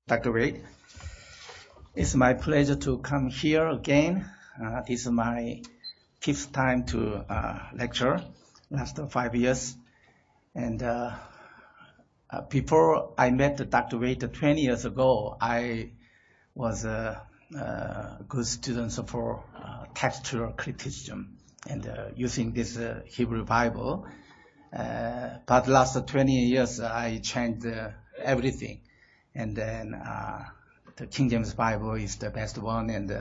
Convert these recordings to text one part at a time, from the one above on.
Dr. Wade. It's my pleasure to come here again. This is my fifth time to lecture, last 5 years. And before I met Dr. Wade 20 years ago, I was a good student for textual criticism and using this Hebrew Bible. But last 20 years, I changed everything. And then the King James Bible is the best one. And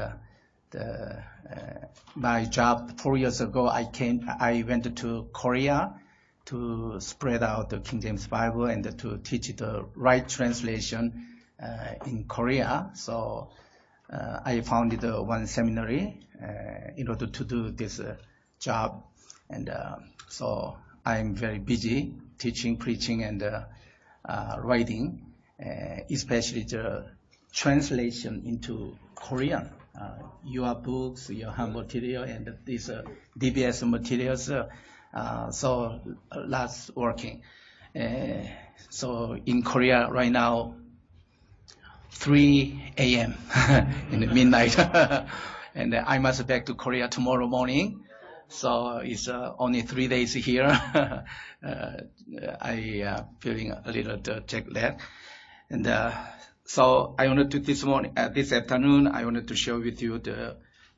my job 4 years ago, I went to Korea to spread out the King James Bible and to teach the right translation in Korea. So I founded one seminary in order to do this job. And so I'm very busy teaching, preaching, and writing, especially the translation into Korean. Your books, your material, and these DBS materials. So that's working. So in Korea right now, 3 a.m. in the midnight. And I must back to Korea tomorrow morning. So it's only 3 days here. I feeling a little jet lag. And so I wanted to this afternoon, I wanted to share with you the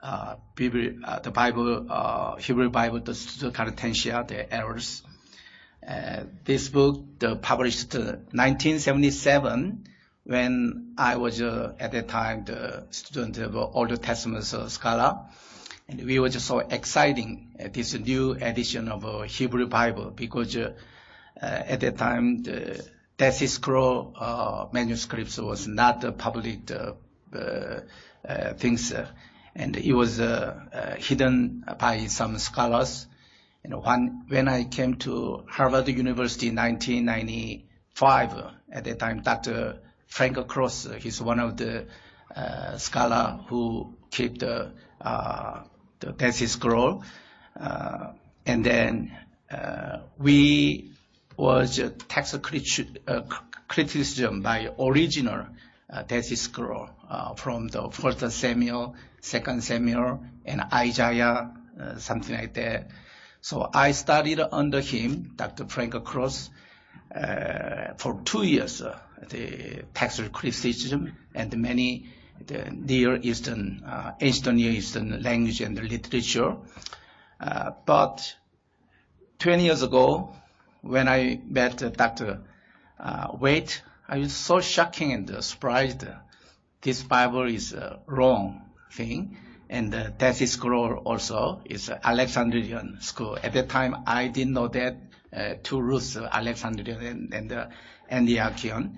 Bible, Hebrew Bible, the Cartensia, the errors. This book, published 1977, when I was at that time the student of Old Testament scholar. And we were just so exciting at this new edition of Hebrew Bible because at that time the Dead Sea Scroll manuscripts was not public things, and it was hidden by some scholars. And when I came to Harvard University in 1995, at that time Dr. Frank Cross, he's one of the scholar who kept the Dead Sea Scroll, and then we was text criticism by original Dead Sea Scroll from the 1 Samuel, 2 Samuel, and Isaiah, something like that. So I studied under him, Dr. Frank Cross, for 2 years, the text criticism and many the Near Eastern, Ancient Near Eastern language and literature. But 20 years ago, when I met Dr. Wade, I was so shocking and surprised. This Bible is a wrong thing. And the Dead Sea Scroll also is Alexandrian school. At that time, I didn't know that two roots, Alexandrian and Antiochian.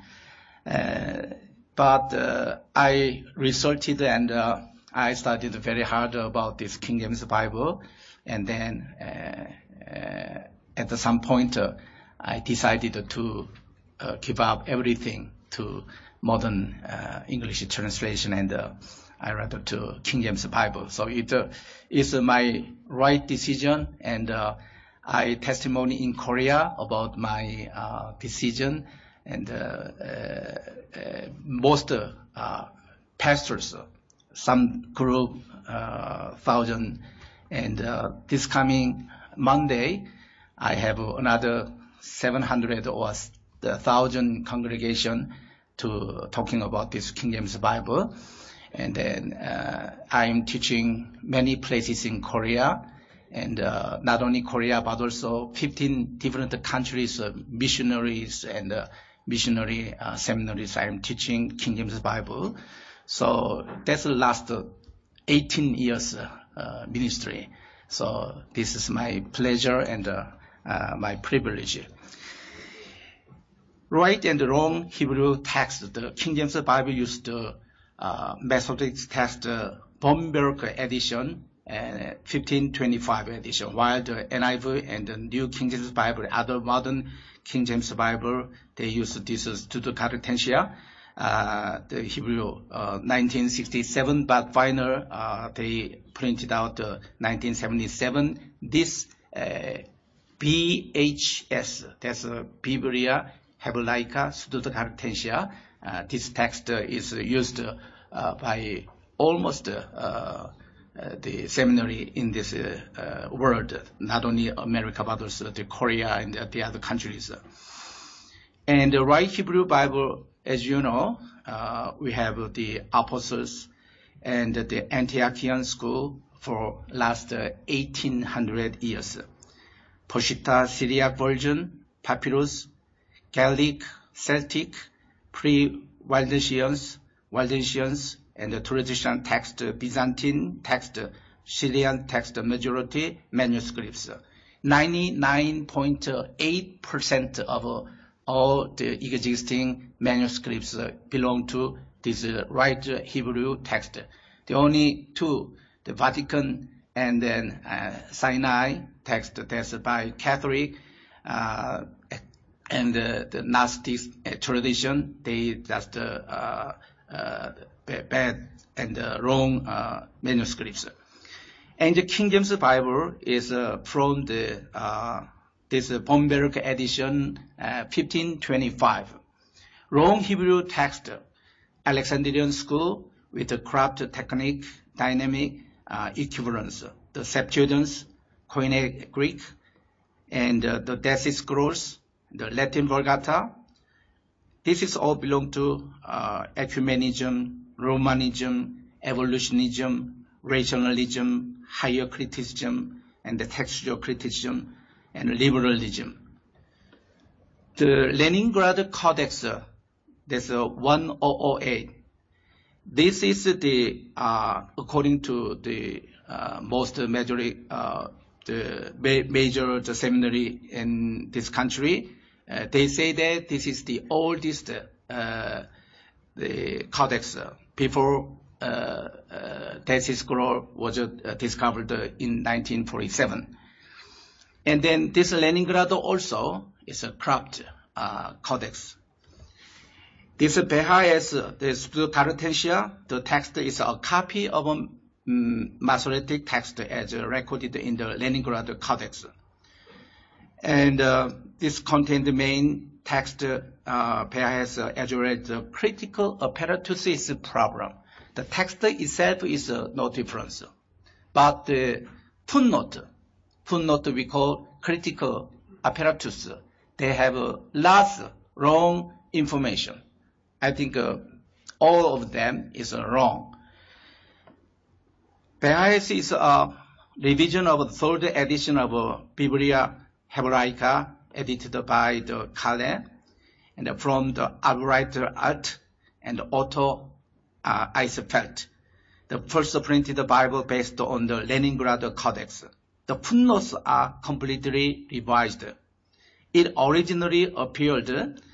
But I researched and I studied very hard about this King James Bible. And then at some point, I decided to give up everything to modern English translation, and I rather to King James Bible. So it is my right decision, and I testimony in Korea about my decision, and most pastors, some group, 1,000, and this coming Monday, I have another 700 or 1,000 congregation to talking about this King James Bible. And then I'm teaching many places in Korea, and not only Korea, but also 15 different countries, missionaries and missionary seminaries. I'm teaching King James Bible. So that's the last 18 years ministry. So this is my pleasure and my privilege. Right and wrong Hebrew text. The King James Bible used the Masoretic text, Bomberg edition, 1525 edition, while the NIV and the New King James Bible, other modern King James Bible, they use this Pseudo-Cartensia, the Hebrew 1967, but final they printed out 1977. This BHS, that's Biblia Hebraica Pseudo-Cartensia, This text is used by almost the seminary in this world, not only America, but also the Korea and the other countries. And the Right Hebrew Bible, as you know, we have the apostles and the Antiochian school for last 1800 years. Peshitta Syriac version, Papyrus, Gallic, Celtic, pre-Waldensians, and the traditional text, Byzantine text, Syrian text, majority manuscripts. 99.8% of all the existing manuscripts belong to this right Hebrew text. The only two, the Vatican and then Sinai text, that's by Catholic, and the Gnostic tradition, they just bad and wrong manuscripts. And the King James Bible is from the this Bomberg edition 1525. Wrong Hebrew text, Alexandrian school with the craft technique, dynamic equivalence, the Septuagint, Koine Greek, and the Dead Sea Scrolls, the Latin Vulgata. This is all belong to ecumenism, Romanism, evolutionism, rationalism, higher criticism, and the textual criticism, and liberalism. The Leningrad Codex, that's 1008. This is the, according to the most majority, the major seminary in this country, they say that this is the oldest the codex before Dead Sea Scroll was discovered in 1947. And then this Leningrad also is a cropped codex. This Behaes, the Pseudo-Cartensia, the text is a copy of a Masoretic text as recorded in the Leningrad Codex. And this contains the main text, Behaes addressed the critical apparatus is a problem. The text itself is no difference. But the footnote we call critical apparatus, they have lots wrong information. I think all of them is wrong. Behaes is a revision of the third edition of Biblia Hebraica, edited by the Kale, and from the Albright Art and Otto Eisfeld, the first printed Bible based on the Leningrad Codex. The footnotes are completely revised. It originally appeared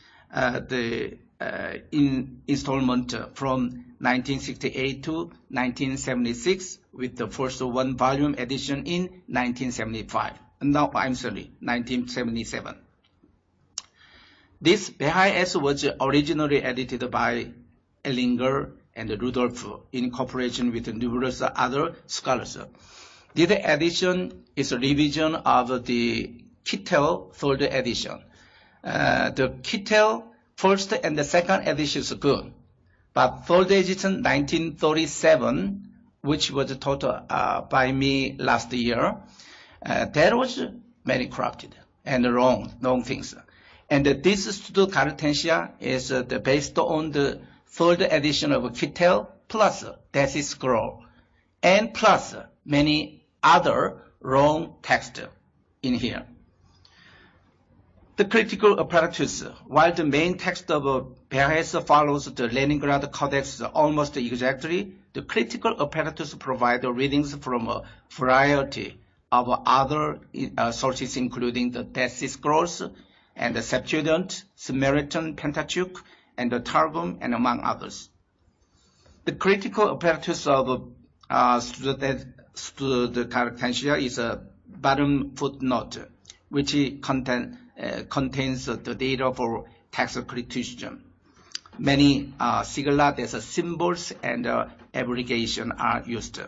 in installment from 1968 to 1976, with the first one-volume edition in 1975. No, I'm sorry, 1977. This Behaes was originally edited by Ellinger and Rudolph in cooperation with numerous other scholars. This edition is a revision of the Kittel third edition. The Kittel first and the second edition is good, but third edition 1937, which was taught by me last year, that was very corrupted and wrong things. And this Pseudo-Cartensia is based on the third edition of Kittel plus Dead Sea Scroll and plus many other wrong texts in here. The critical apparatus, while the main text of Behaes follows the Leningrad Codex almost exactly, the critical apparatus provides readings from a variety of other sources, including the Dead Sea Scrolls and the Septuagint, Samaritan Pentateuch, and the Targum, and among others. The critical apparatus of Pseudo-Cartensia is a bottom footnote, which contains the data for text criticism. Many sigilla, there's symbols and abbreviation are used.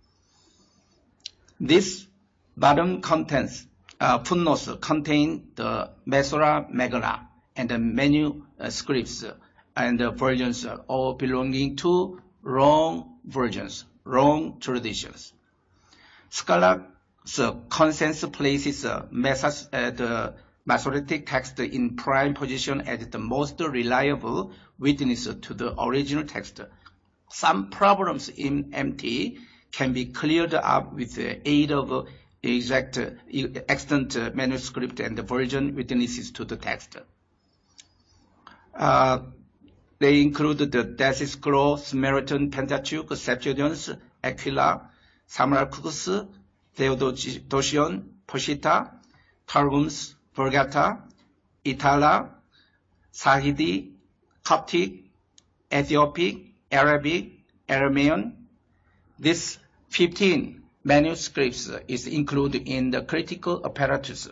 This bottom contents footnotes contain the Mesora Megillah and the manuscripts and versions all belonging to wrong versions, wrong traditions. Scholars' consensus places the Masoretic text in prime position as the most reliable witness to the original text. Some problems in MT can be cleared up with the aid of extant manuscript and version witnesses to the text. They include the Dead Scroll, Samaritan Pentateuch, Septuagint, Aquila, Samarcus, Theodotion, Peshitta, Targums, Vulgata, Itala, Sahidi, Coptic, Ethiopic, Arabic, Aramean. These 15 manuscripts is included in the critical apparatus.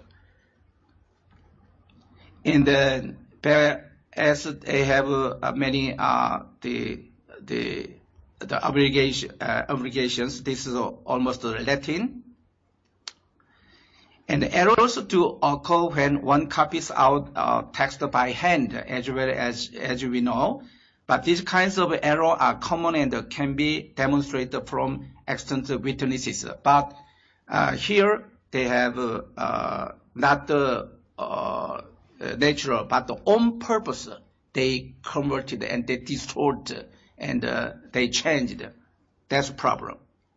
In the as they have many the obligations. This is almost Latin. And errors do occur when one copies out text by hand, as well as we know. But these kinds of errors are common and can be demonstrated from extant witnesses. But here they have not the natural, but the on purpose. They converted and they distorted and they changed. That's a problem.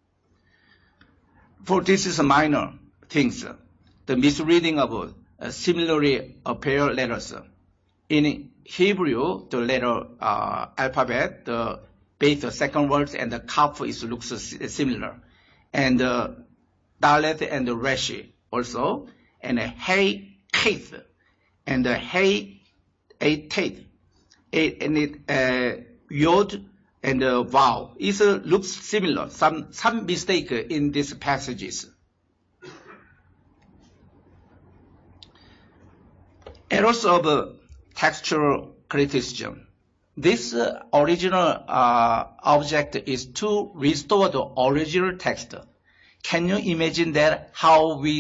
For this is minor things. The misreading of similarly appear letters. In Hebrew, the letter alphabet, the base, second words, and the kaf looks similar. And Dalet and Reshi also, and Hey, Keth, and Hey, Tate, and Yod and Vav. It looks similar. Some mistake in these passages. Errors of textual criticism. This original object is to restore the original text. Can you imagine that how we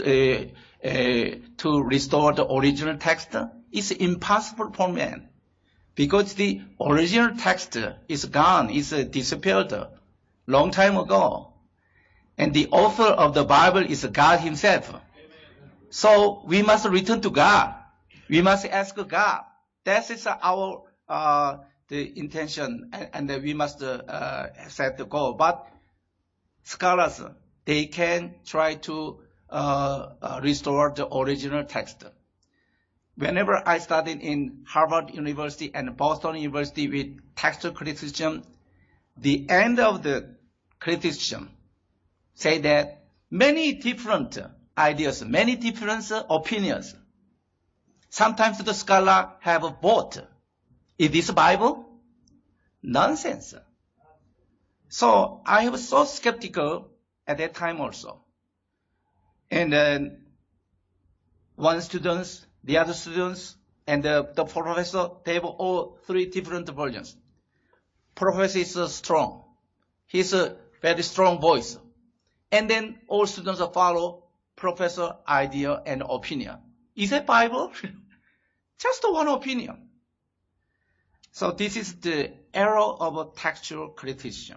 to restore the original text? It's impossible for man, because the original text is gone, is disappeared long time ago, and the author of the Bible is God Himself. Amen. So we must return to God. We must ask God. That is our the intention, and we must set the goal. But scholars, they can try to restore the original text. Whenever I studied in Harvard University and Boston University with textual criticism, the end of the criticism say that many different ideas, many different opinions. Sometimes the scholar have both. Is this Bible? Nonsense. So I was so skeptical at that time also. And then one student, the other students, and the professor, they have all three different versions. Professor is strong. He's a very strong voice. And then all students follow professor idea and opinion. Is it Bible? Just one opinion. So this is the error of textual criticism.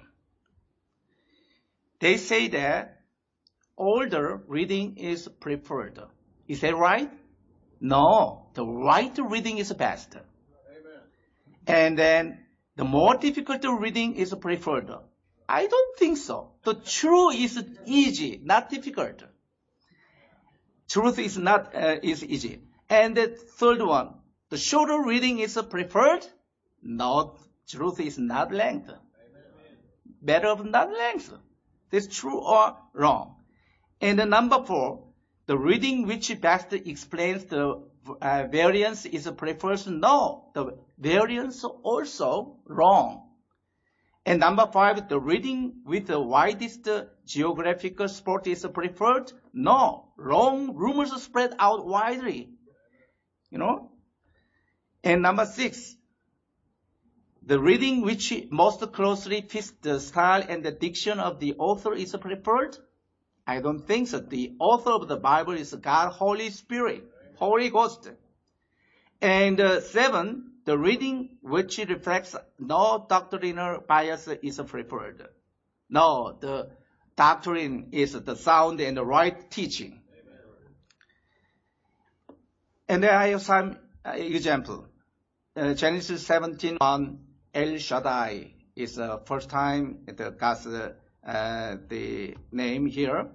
They say that older reading is preferred. Is that right? No, the right reading is best. Amen. And then the more difficult reading is preferred. I don't think so. The truth is easy, not difficult. Truth is not is easy. And the third one, the shorter reading is preferred. No, truth is not length. Amen. Better of not length. This true or wrong. And the number 4, the reading which best explains the variance is preferred. No, the variance also wrong. And number 5, the reading with the widest geographical spot is preferred. No, wrong. Rumors spread out widely. You know. And number 6, the reading which most closely fits the style and the diction of the author is preferred. I don't think so. The author of the Bible is God, Holy Spirit, Holy Ghost. And 7, The reading which reflects no doctrinal bias is preferred. No, the doctrine is the sound and the right teaching. And then I have some example. Genesis 17:1, El Shaddai is the first time it got the name here.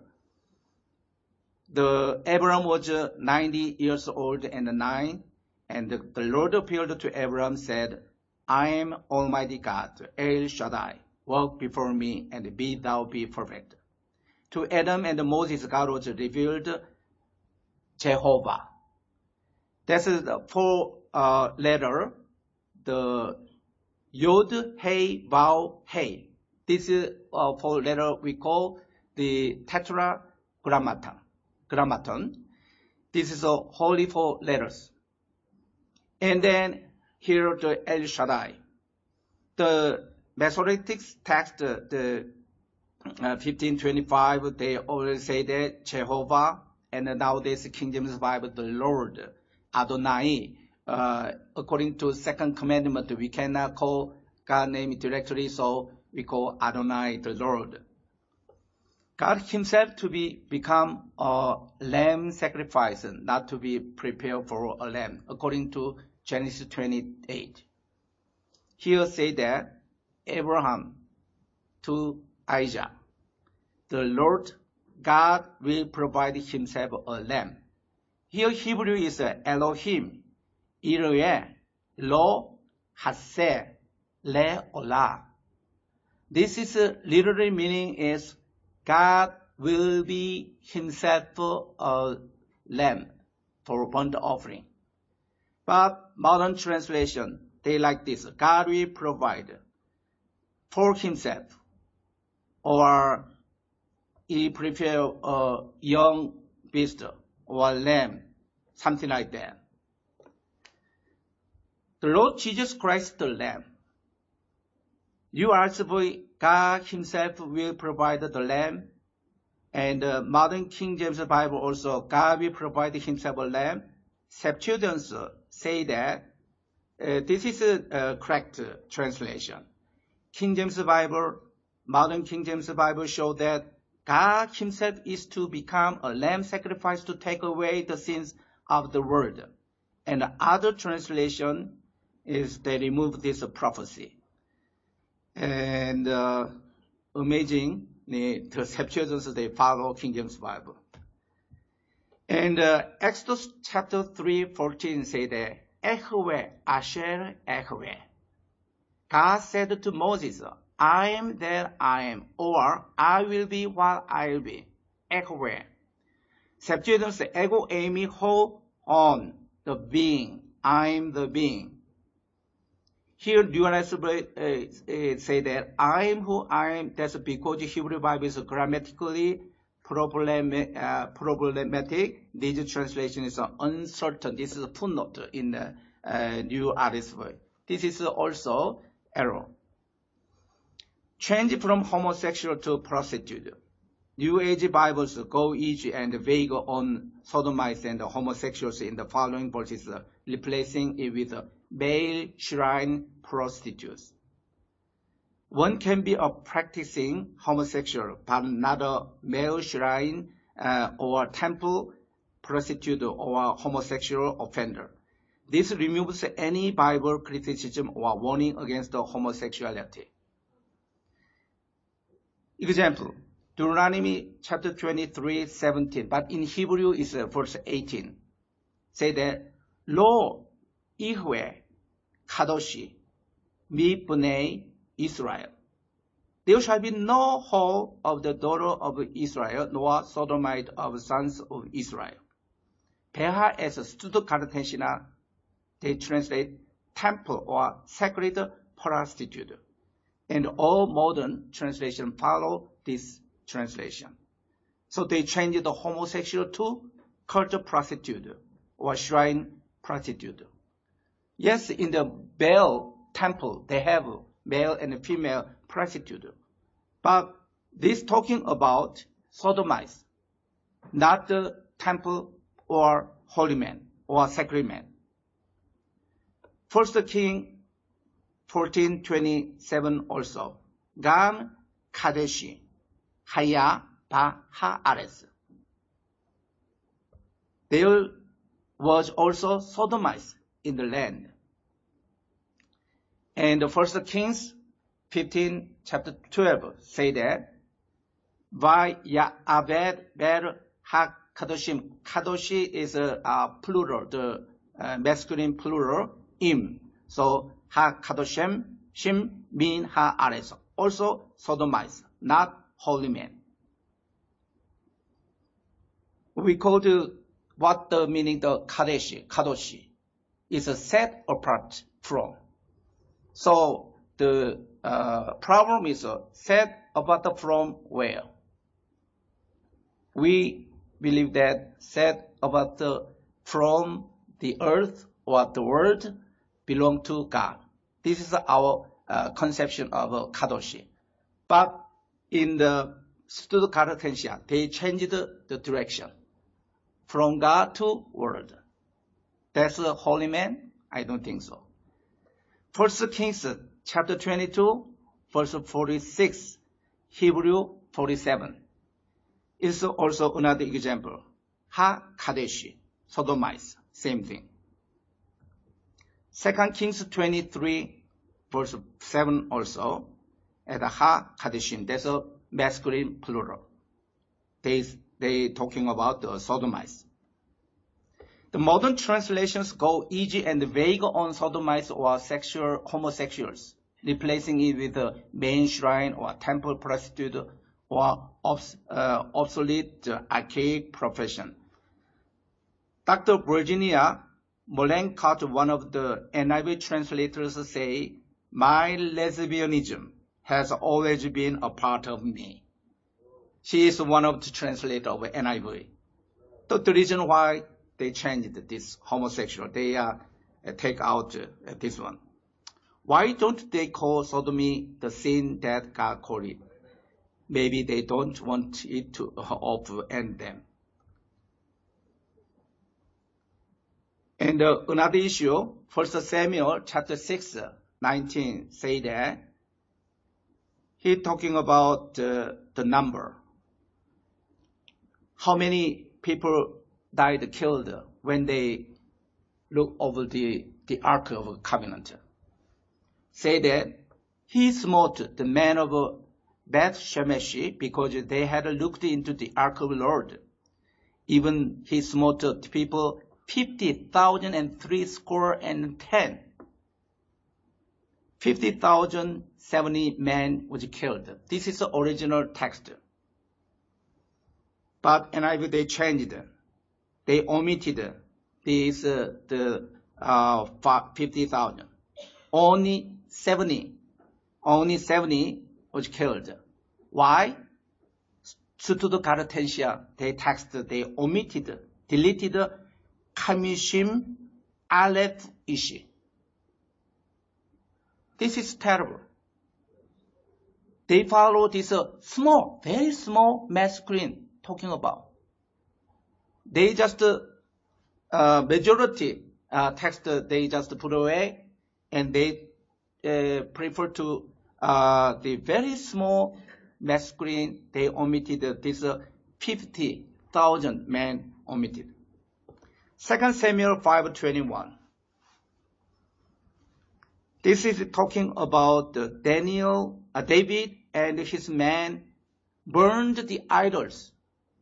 Abraham was 90 years old and 9, and the Lord appeared to Abraham, said, I am Almighty God, El Shaddai. Walk before me and be perfect. To Adam and Moses, God was revealed Jehovah. That's the 4 letter, the Yod, Hey, Vav, Hey. This is 4 letter we call the Tetragrammaton. This is a holy 4 letters. And then here the El Shaddai. The Masoretic text, the 1525, they always say that Jehovah, and nowadays King James Bible, the Lord, Adonai. According to second commandment, we cannot call God's name directly, so we call Adonai the Lord. God himself to become a lamb sacrifice, not to be prepared for a lamb, according to Genesis 28. Here say that Abraham to Isaac, the Lord God will provide himself a lamb. Here Hebrew is Elohim, Yireh, Lo, Haseh, Le, Olah. This is literally meaning is God will be himself a lamb for burnt offering. But modern translation, they like this. God will provide for himself, or he prepare a young beast or lamb, something like that. The Lord Jesus Christ, the Lamb. You ask for God himself will provide the lamb, and modern King James Bible also, God will provide himself a lamb. Septuagint say that this is a correct translation. King James Bible, modern King James Bible show that God himself is to become a lamb sacrifice to take away the sins of the world. And the other translation is they remove this prophecy. And amazing, the Septuagint, they follow King James Bible. And Exodus chapter 3:14 say that, Ehweh, Asher, Ehweh. God said to Moses, I am that I am, or I will be what I will be. Ehweh. Septuagint say, Ego eimi ho on, the being. I am the being. Here, Dualis say that I am who I am. That's because Hebrew Bible is grammatically problematic. This translation is uncertain. This is a footnote in the New RSV. This is also error. Change from homosexual to prostitute. New Age Bibles go easy and vague on sodomites and homosexuals in the following verses, replacing it with male shrine prostitutes. One can be a practicing homosexual, but not a male shrine or temple prostitute or homosexual offender. This removes any Bible criticism or warning against homosexuality. Example, Deuteronomy chapter 23:17, but in Hebrew is verse 18. Say that, Lo Ihwe Kadoshi Mi Bnei Israel. There shall be no whore of the daughter of Israel, nor sodomite of sons of Israel. Beha as Stuttgartenshina, they translate temple or sacred prostitute. And all modern translations follow this translation. So they changed the homosexual to cult prostitute or shrine prostitute. Yes, in the Baal temple, they have male and female prostitute. But this talking about sodomites, not the temple or holy man or sacred man. First King 14:27 also. Gam Kadeshi Haya Ba Haaretz. There was also sodomites in the land. And the First Kings 15 chapter 12 say that by Ya'aved Ber HaKadoshim. Kadoshi is a plural, the masculine plural, im. So HaKadoshim, Shim mean Haaretz. Also sodomites, not holy men. We call what the meaning the Kadoshi is a set apart from. So the problem is set apart from where? We believe that set apart from the earth or the world belong to God. This is our conception of Kadoshi. But in the Stuttgartensia, they changed the direction from God to world. That's a holy man? I don't think so. First Kings chapter 22, verse 46, Hebrew 47. Is also another example. Ha-Kadeshi, sodomites, same thing. 2 Kings 23, verse 7 also, at Ha-Kadeshim, that's a masculine plural. They talking about the sodomites. The modern translations go easy and vague on sodomites or sexual homosexuals, replacing it with a main shrine or temple prostitute or obsolete archaic profession. Dr. Virginia Mollenkott, one of the NIV translators, say, my lesbianism has always been a part of me. She is one of the translators of NIV. The reason why they changed this homosexual, they take out this one. Why don't they call sodomy the sin that God called it? Maybe they don't want it to offend them. And another issue, 1 Samuel chapter 6, 19, say that he's talking about the number. How many people died, killed when they look over the Ark of Covenant. Say that he smote the men of Beth Shemesh because they had looked into the Ark of the Lord. Even he smote the people 50,310. 50,070 men was killed. This is the original text. But NIV they changed. They omitted this 50,000. Only 70 was killed. Why? Stuttgartensia, they omitted, deleted Kamishim Aleph Ishi. This is terrible. They follow this small, very small masculine talking about. They just, majority text, they just put away, and they prefer to the very small masculine, they omitted this 50,000 men omitted. 2 Samuel 5:21. This is talking about David and his men burned the idols.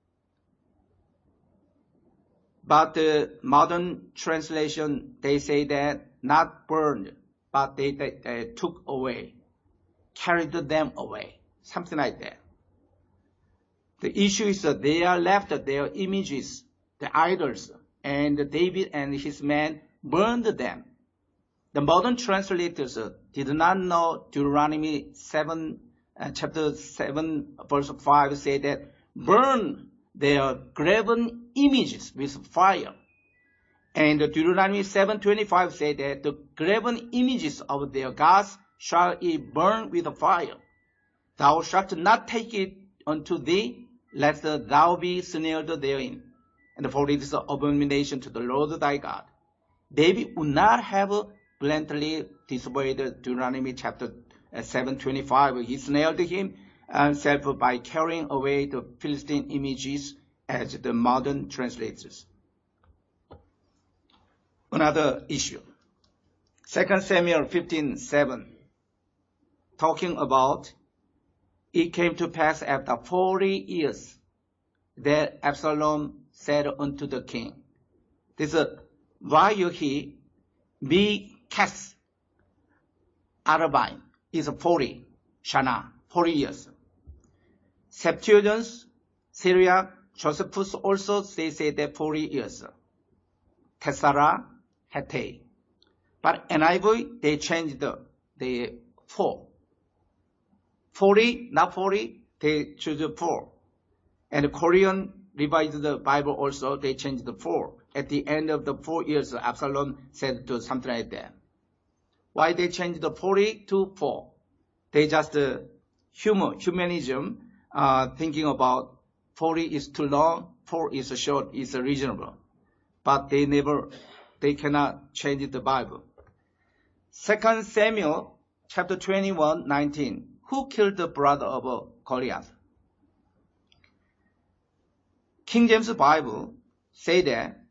But the modern translation, they say that not burned, but they took away, carried them away, something like that. The issue is that they are left their images, the idols, and David and his men burned them. The modern translators did not know Deuteronomy 7, chapter 7, verse 5 say that burn their graven images with fire. And Deuteronomy 7:25 say that the graven images of their gods shall ye burn with fire. Thou shalt not take it unto thee, lest thou be snared therein. And for it is an abomination to the Lord thy God. David would not have bluntly disobeyed Deuteronomy chapter 7:25. He snared himself by carrying away the Philistine images as the modern translators. Another issue. 2 Samuel 15:7, talking about it came to pass after 40 years that Absalom said unto the king, this while he be cast Arabine is 40 Shana, 40 years. Septuagint, Syria, Josephus also they say that 40 years. Tessara, Hete. But NIV, they changed the 4. 40, not 40, they choose 4. And the Korean revised the Bible also, they changed the 4. At the end of the 4 years, Absalom said to something like that. Why they changed the 40 to 4? They just humanism, thinking about 40 is too long, 4 is short, is reasonable. But they cannot change the Bible. 2 Samuel chapter 21:19. Who killed the brother of Goliath? King James Bible say that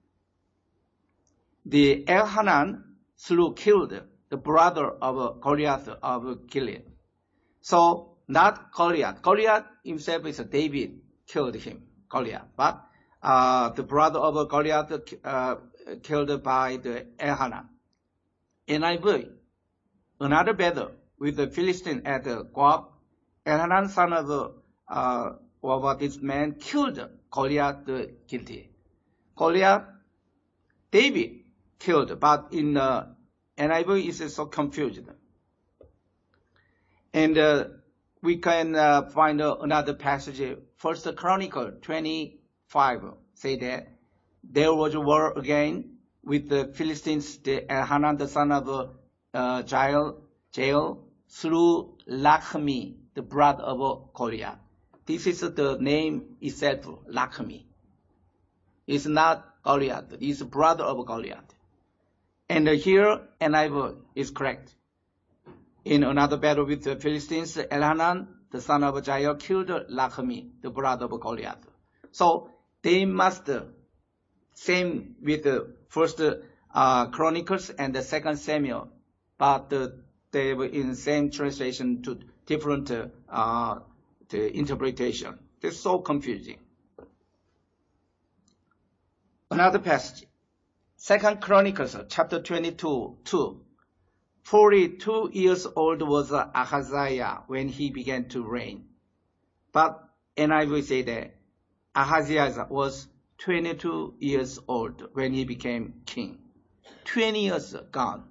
the Elhanan killed the brother of Goliath of Gilead. So not Goliath. Goliath himself is David killed him, Goliath. But the brother of Goliath killed by the Elhanan. NIV, another battle with the Philistine at Gob. Elhanan, son of this man, killed Goliath the guilty. Goliath, David killed, but in NIV is so confused. And we can find another passage. 1 Chronicle 25 say that there was a war again with the Philistines. The Elhanan, the son of Jael, slew Lachmi, the brother of Goliath. This is the name itself, Lachmi. It's not Goliath. It's brother of Goliath. And here, NIV is correct. In another battle with the Philistines, Elhanan, the son of Jael, killed Lachmi, the brother of Goliath. So they must, same with the first Chronicles and the second Samuel, but they were in the same translation to different the interpretation. It's so confusing. Another passage, 2 Chronicles chapter 22:2. 42 years old was Ahaziah when he began to reign. But NIV say that Ahaziah was 22 years old when he became king. 20 years gone.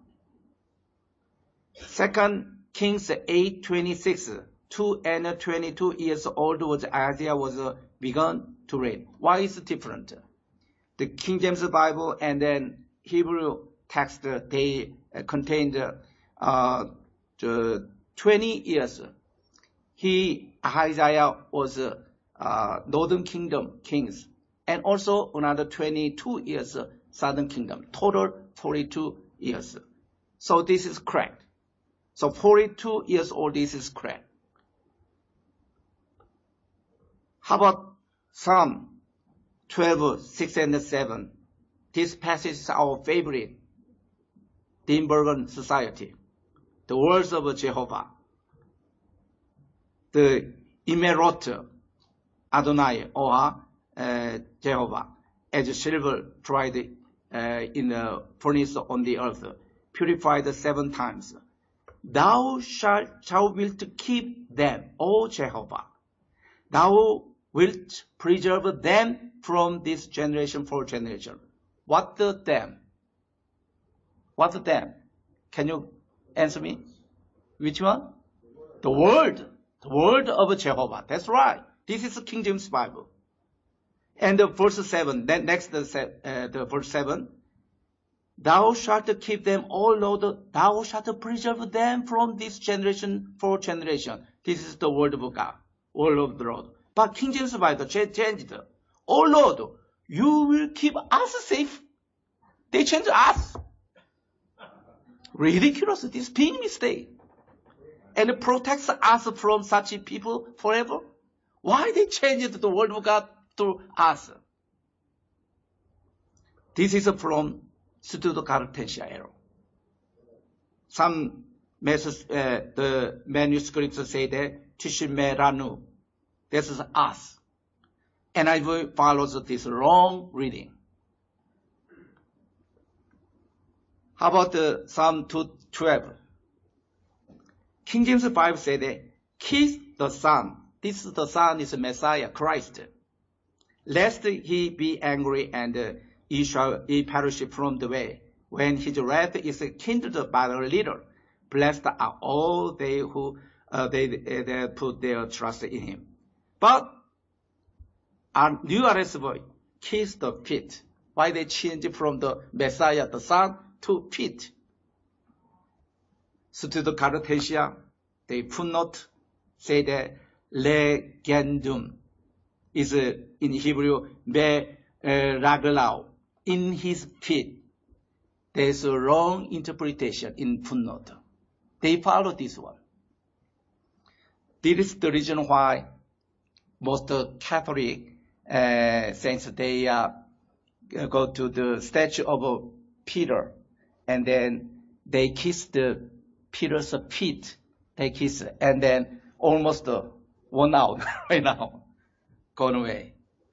2 Kings 8:26. 2 and 22 years old was Ahaziah was begun to reign. Why is it different? The King James Bible and then Hebrew text, they contained the 20 years. Ahaziah was Northern Kingdom kings, and also another 22 years Southern Kingdom. Total 42 years. So this is correct. So 42 years old, this is correct. How about Psalm 12:6 and 7? This passage is our favorite. Dinbergen Society. The words of Jehovah. The Imerot Adonai or Jehovah as silver tried in the furnace on the earth, purified 7 times. Thou wilt keep them, O Jehovah. Thou wilt preserve them from this generation for generation. What the them? What the them? Can you answer me? Which one? The word. The word of Jehovah. That's right. This is the King James Bible. And verse 7, then next the verse 7. Thou shalt keep them, O Lord, thou shalt preserve them from this generation for generation. This is the word of God, word of the Lord. But King James Bible changed. O Lord, you will keep us safe. They changed us. ridiculous, this big mistake, and protects us from such people forever. Why they changed the word of God to us? This is from Pseudo-Cartensia error. Some the manuscripts say that Tishmeranu. This is us. And I follows this wrong reading. How about Psalm 2:12? King James Bible said that kiss the Son. This is the Son is Messiah, Christ. Lest he be angry and he perish from the way. When his wrath is kindled by a little, blessed are all they who they put their trust in him. But our New RSV, kiss the feet. Why they change from the Messiah, the Son, to feet? Pseudo-Cartensia, they footnote say that legendum is in Hebrew me raglau, in his feet. There is a wrong interpretation in footnote. They follow this one. This is the reason why most Catholic saints, they go to the statue of Peter, and then they kiss the Peter's feet. They kiss, and then almost worn out right now, gone away.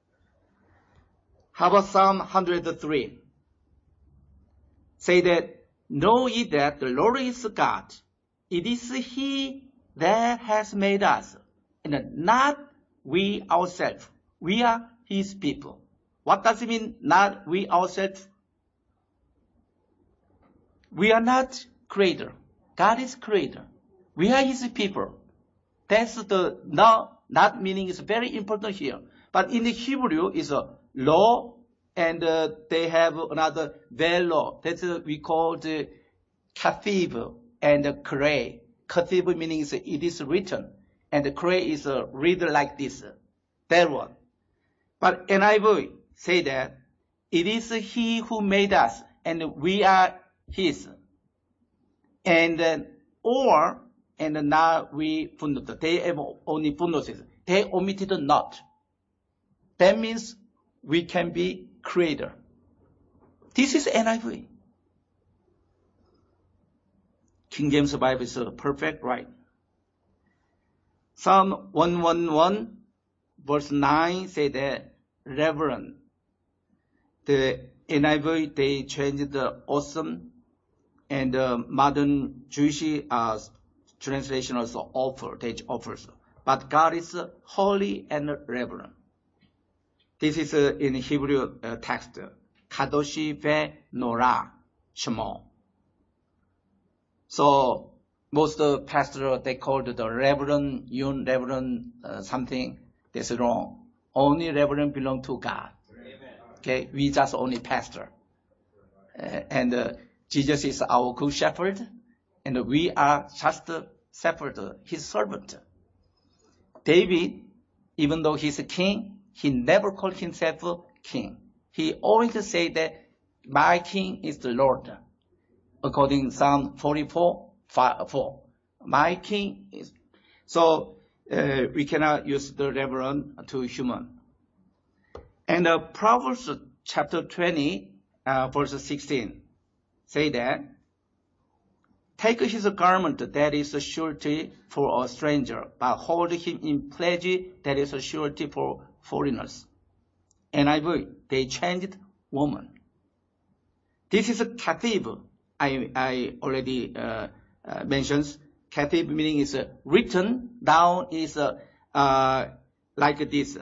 How about Psalm 103? Say that, know ye that the Lord is God. It is he that has made us, and not we ourselves. We are his people. What does it mean, not we ourselves? We are not creator. God is creator. We are his people. That's the not meaning is very important here. But in the Hebrew is a law, and they have another velo. That's we call the kathiv and kray. Kathiv meaning is it is written, and the kray is read like this. That one. But NIV say that it is he who made us, and we are his. And and now we footnote. They have only footnotes. They omitted not. That means we can be creator. This is NIV. King James Bible is perfect, right? Psalm 111 verse 9 say that reverend. The NIV, they changed the awesome, and modern Jewish translation also offers. But God is holy and reverent. This is in Hebrew text, Kadoshi ve Nora Shemo. So most pastors, they called the reverend, reverend something. That's wrong. Only reverend belong to God. Okay, we just only pastor. And Jesus is our good shepherd, and we are just shepherd, his servant. David, even though he's a king, he never called himself king. He always said that my king is the Lord. According to Psalm 44:4. My king is. So we cannot use the reverend to human. And Proverbs chapter 20, verse 16, say that, take his garment that is a surety for a stranger, but hold him in pledge that is a surety for foreigners. NIV, they changed woman. This is a kathiv. I already mentioned. Kathiv meaning is written down is like this.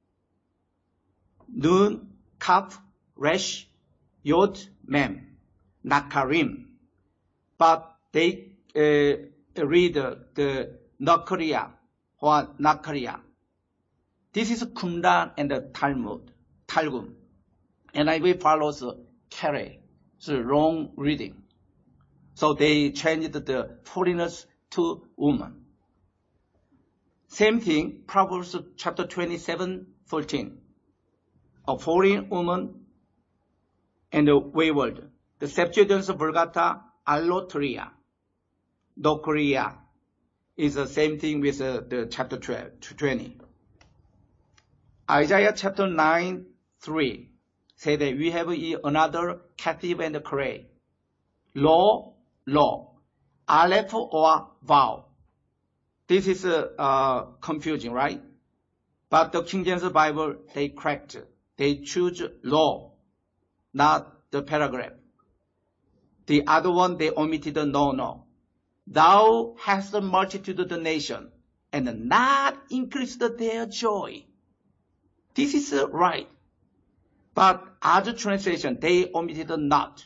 Nun, Kaf, Resh, Yod, Mem, Nakarim. But they read the Nakaria or Nakaria. This is Qumran and the Targum. And I will follow Kare. It's a wrong reading. So they changed the foreigners to woman. Same thing, Proverbs chapter 27:13. A foreign woman and a wayward. The Septuagint Vulgata allotria. Dokria is the same thing with the chapter 20. Isaiah chapter 9:3 say that we have another captive and clay. Law, aleph or vowel. This is confusing, right? But the King James Bible, they correct. They choose law, not the paragraph. The other one, they omitted the no. Thou hast the multitude of the nation, and not increased their joy. This is right. But other translation, they omitted not.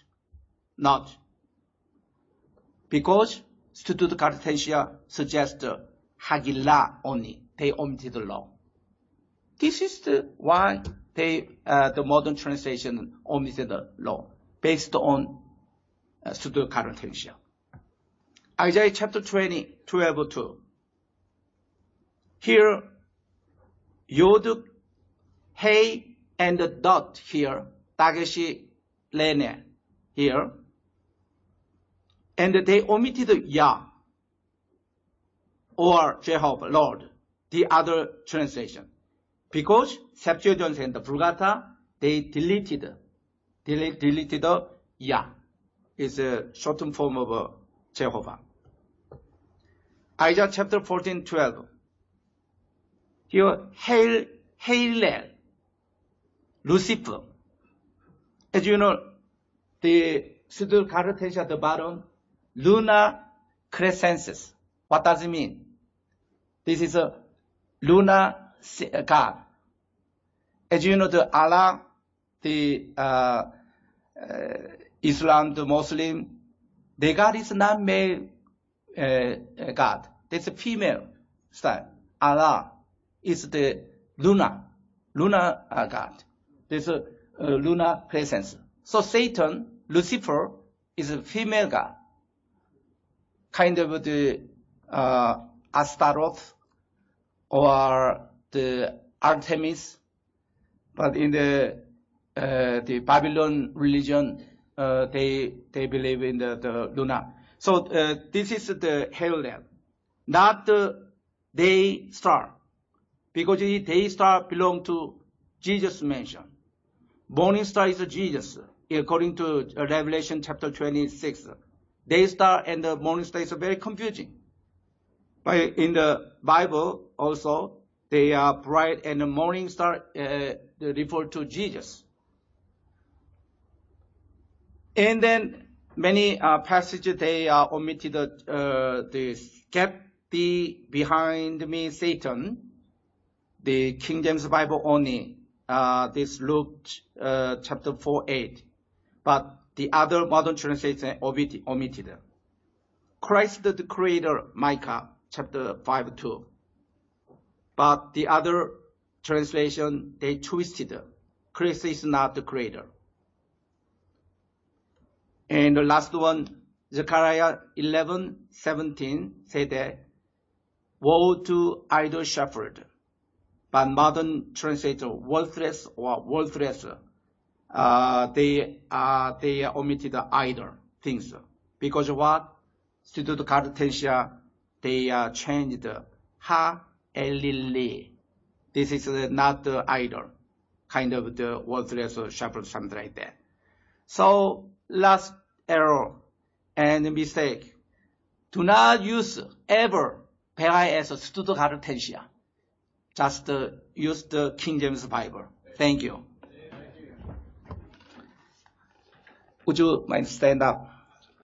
Because Student Cartensia suggests Hagila only. They omitted the law. This is why the modern translation omitted the law, based on Student Cartensia. Isaiah chapter 20, 12:2. Here, Yod, Hey, and the dot here, Dageshi, Lene, here. And they omitted Yah, or Jehovah, Lord, the other translation. Because Septuagint and the Vulgata, they deleted Yah. It's a shortened form of Jehovah. Isaiah chapter 14:12. Here, Hail, Lucifer. As you know, the Student Cartensia at the bottom, Luna Crescensis. What does it mean? This is a lunar god. As you know, the Allah, the Islam, the Muslim, the God is not male God. It's a female style. Allah is the lunar God. There's a lunar presence. So Satan, Lucifer, is a female God. Kind of the Astaroth or the Artemis, but in the Babylon religion, they believe in the Luna. So this is the Hallel, not the day star, because the day star belongs to Jesus mentioned. Morning star is Jesus, according to Revelation chapter 26. Day star and the morning star is very confusing. But in the Bible also, they are bright and the morning star refer to Jesus. And then many passages they are omitted the "Get thee behind me, Satan." The King James Bible only this Luke chapter 4:8, but the other modern translation omitted. Christ the Creator, Micah chapter 5:2. But the other translation, they twisted. Christ is not the Creator. And the last one, Zechariah 11:17 said that, woe to idol shepherd. But modern translator, worthless or worthless, they omitted the idol things. Because of what? Student Cartensia, they changed Ha-Elili. This is not the idol, kind of the worthless shepherd, something like that. So, last error and mistake. Do not use ever PIS Student Cartensia. Just use the King James Bible. Thank you. Would you mind stand up?